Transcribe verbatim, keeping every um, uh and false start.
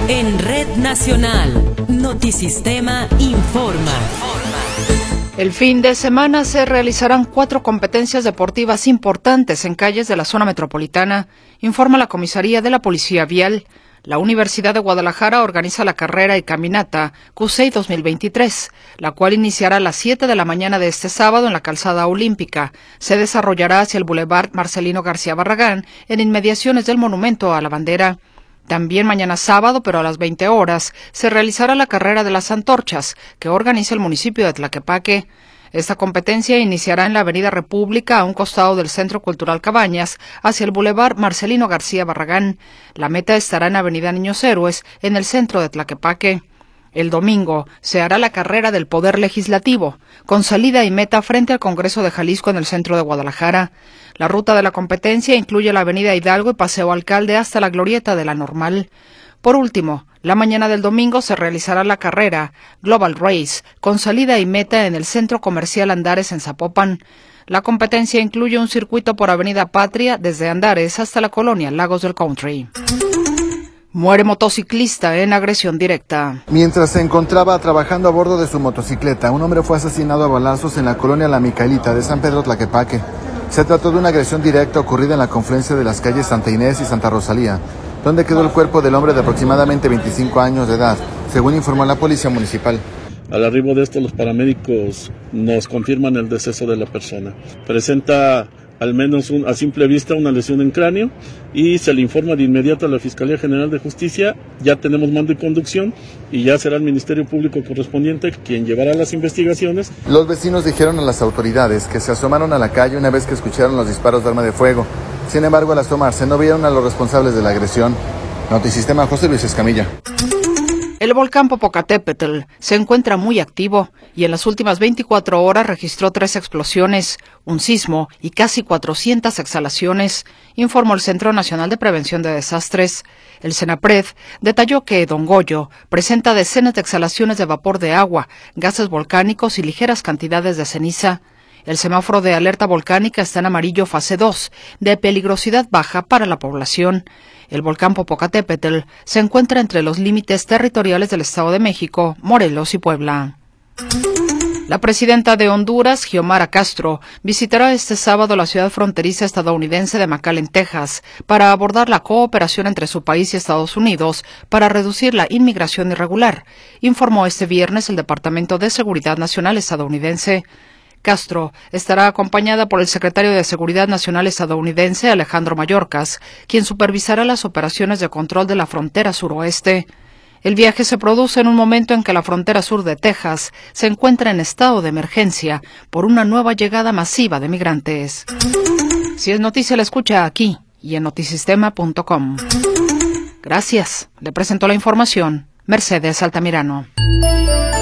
En Red Nacional, Notisistema informa. El fin de semana se realizarán cuatro competencias deportivas importantes en calles de la zona metropolitana, informa la Comisaría de la Policía Vial. La Universidad de Guadalajara organiza la carrera y caminata CUSEI dos mil veintitrés, la cual iniciará a las siete de la mañana de este sábado en la Calzada Olímpica. Se desarrollará hacia el Boulevard Marcelino García Barragán, en inmediaciones del Monumento a la Bandera. También mañana sábado, pero a las veinte horas, se realizará la carrera de las antorchas, que organiza el municipio de Tlaquepaque. Esta competencia iniciará en la Avenida República, a un costado del Centro Cultural Cabañas, hacia el Boulevard Marcelino García Barragán. La meta estará en Avenida Niños Héroes, en el centro de Tlaquepaque. El domingo se hará la carrera del Poder Legislativo, con salida y meta frente al Congreso de Jalisco en el centro de Guadalajara. La ruta de la competencia incluye la Avenida Hidalgo y Paseo Alcalde hasta la Glorieta de la Normal. Por último, la mañana del domingo se realizará la carrera Global Race, con salida y meta en el Centro Comercial Andares en Zapopan. La competencia incluye un circuito por Avenida Patria desde Andares hasta la colonia Lagos del Country. Muere motociclista en agresión directa. Mientras se encontraba trabajando a bordo de su motocicleta, un hombre fue asesinado a balazos en la colonia La Micaelita de San Pedro Tlaquepaque. Se trató de una agresión directa ocurrida en la confluencia de las calles Santa Inés y Santa Rosalía, donde quedó el cuerpo del hombre de aproximadamente veinticinco años de edad, según informó la Policía Municipal. Al arribo de esto, los paramédicos nos confirman el deceso de la persona. Presenta al menos un, a simple vista una lesión en cráneo y se le informa de inmediato a la Fiscalía General de Justicia. Ya tenemos mando y conducción y ya será el Ministerio Público correspondiente quien llevará las investigaciones. Los vecinos dijeron a las autoridades que se asomaron a la calle una vez que escucharon los disparos de arma de fuego. Sin embargo, al asomarse no vieron a los responsables de la agresión. Notisistema, José Luis Escamilla. El volcán Popocatépetl se encuentra muy activo y en las últimas veinticuatro horas registró tres explosiones, un sismo y casi cuatrocientas exhalaciones, informó el Centro Nacional de Prevención de Desastres. El CENAPRED detalló que Don Goyo presenta decenas de exhalaciones de vapor de agua, gases volcánicos y ligeras cantidades de ceniza. El semáforo de alerta volcánica está en amarillo fase dos, de peligrosidad baja para la población. El volcán Popocatépetl se encuentra entre los límites territoriales del Estado de México, Morelos y Puebla. La presidenta de Honduras, Xiomara Castro, visitará este sábado la ciudad fronteriza estadounidense de McAllen, Texas, para abordar la cooperación entre su país y Estados Unidos para reducir la inmigración irregular, informó este viernes el Departamento de Seguridad Nacional estadounidense. Castro estará acompañada por el secretario de Seguridad Nacional estadounidense, Alejandro Mayorkas, quien supervisará las operaciones de control de la frontera suroeste. El viaje se produce en un momento en que la frontera sur de Texas se encuentra en estado de emergencia por una nueva llegada masiva de migrantes. Si es noticia, la escucha aquí y en notisistema punto com. Gracias. Le presentó la información Mercedes Altamirano.